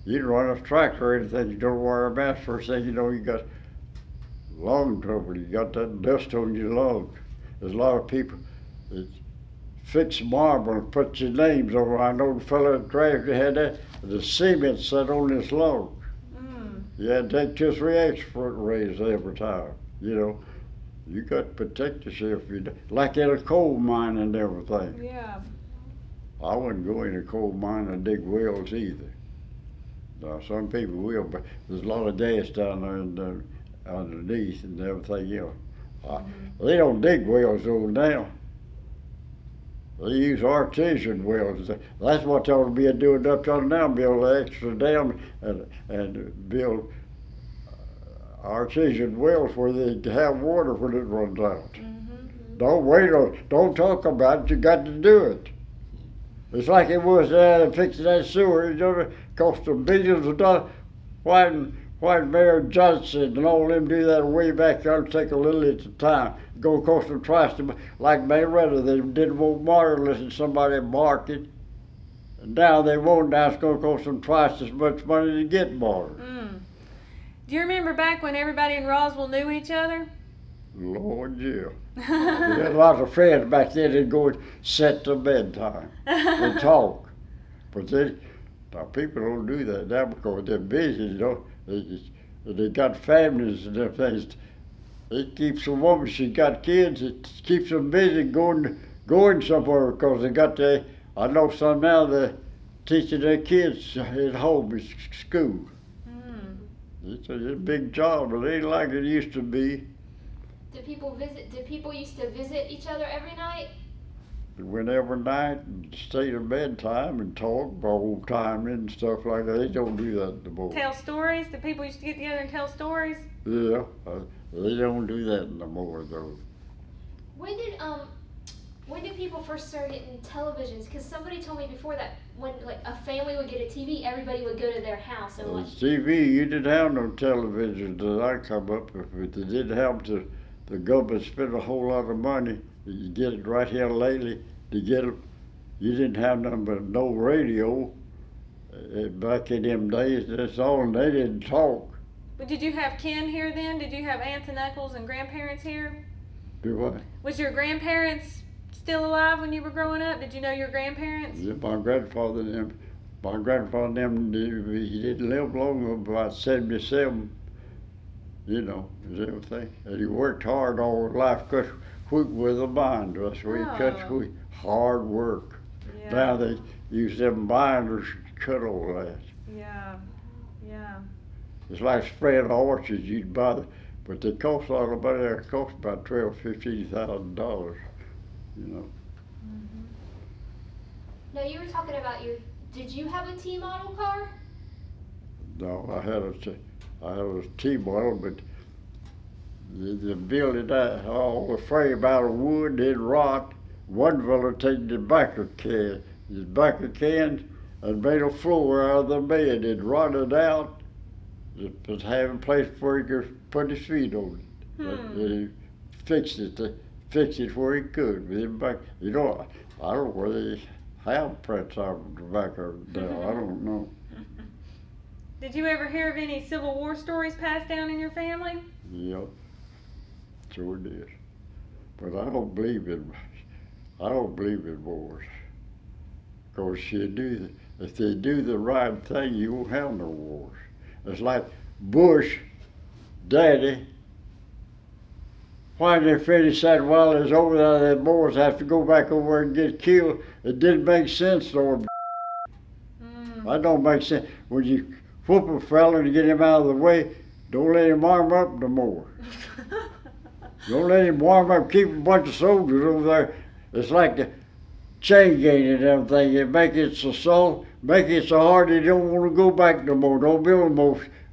You run a tractor or anything, you don't wear a mask. First thing you know, you got lung trouble. You got that dust on your lungs. There's a lot of people that fix marble and put your names over. I know the fellow that crashed had that. The cement set on his lungs. You had to take 2 or 3 X-rays every time. You know, you got to protect yourself. Like in a coal mine and everything. Yeah. I wouldn't go in a coal mine and dig wells either. Now, some people will, but there's a lot of gas down there and underneath and everything else. They don't dig wells though now. They use artesian wells. That's what they ought to be doing up there now, build an extra dam and build artesian wells where they have water when it runs out. Don't wait on, don't talk about it, you got to do it. It's like it was fixing that sewer. It cost them billions of dollars. Why Mayor Johnson and all them do that way back there to take a little at a time? Go cost them twice as much. Like Mayweather, they didn't want water unless somebody marked it. And now they won't. Now it's going to cost them twice as much money to get water. Do you remember back when everybody in Roswell knew each other? Lord, yeah. We had a lot of friends back then that go and sit till bedtime and talk. But now people don't do that now because they're busy, you know. They got families and everything. It keeps a woman, she's got kids, it keeps them busy going somewhere because they got I know some now they're teaching their kids at home at school. It's a big job, but it ain't like it used to be. Did people used to visit each other every night? We went every night and stayed at bedtime and talked old time and stuff like that. They don't do that anymore. Tell stories? The people used to get together and tell stories? Yeah, they don't do that anymore though. When did people first start getting televisions? Because somebody told me before that when like a family would get a TV, everybody would go to their house and watch. TV, you didn't have no television that I come up with. They didn't have to. The government spent a whole lot of money. You get it right here lately to get it. You didn't have nothing but no radio back in them days. That's all, and they didn't talk. But did you have kin here then? Did you have aunts and uncles and grandparents here? Do what? Was your grandparents still alive when you were growing up? Did you know your grandparents? Yeah, my grandfather and them, he didn't live long, about 77. You know, is everything. And he worked hard all his life, cut wheat with a binder. That's where he cut wheat. Hard work. Yeah. Now they use them binders to cut all that. Yeah, yeah. It's like spraying orchards. You'd buy but they cost a lot of money. They cost about $12,000-$15,000. You know. Now you were talking about did you have a T model car? No, I had a T-model, but the building all the frame out of wood, it'd rot. One fella take the tobacco cans and made a floor out of the bed. It rotted out. Just having a place where he could put his feet on it. He fixed it where he could. You know, I don't know where they have prints of tobacco now. I don't know. Did you ever hear of any Civil War stories passed down in your family? Yep, sure did. But I don't believe in wars. Because if they do the right thing, you won't have no wars. It's like Bush, Daddy. Why they finish that while it's over there, the boys have to go back over and get killed? It didn't make sense, Lord. That don't make sense. When you whoop a fella to get him out of the way, don't let him warm up no more. Don't let him warm up. Keep a bunch of soldiers over there. It's like the chain gang and everything. It make it so hard they don't want to go back no more. Don't build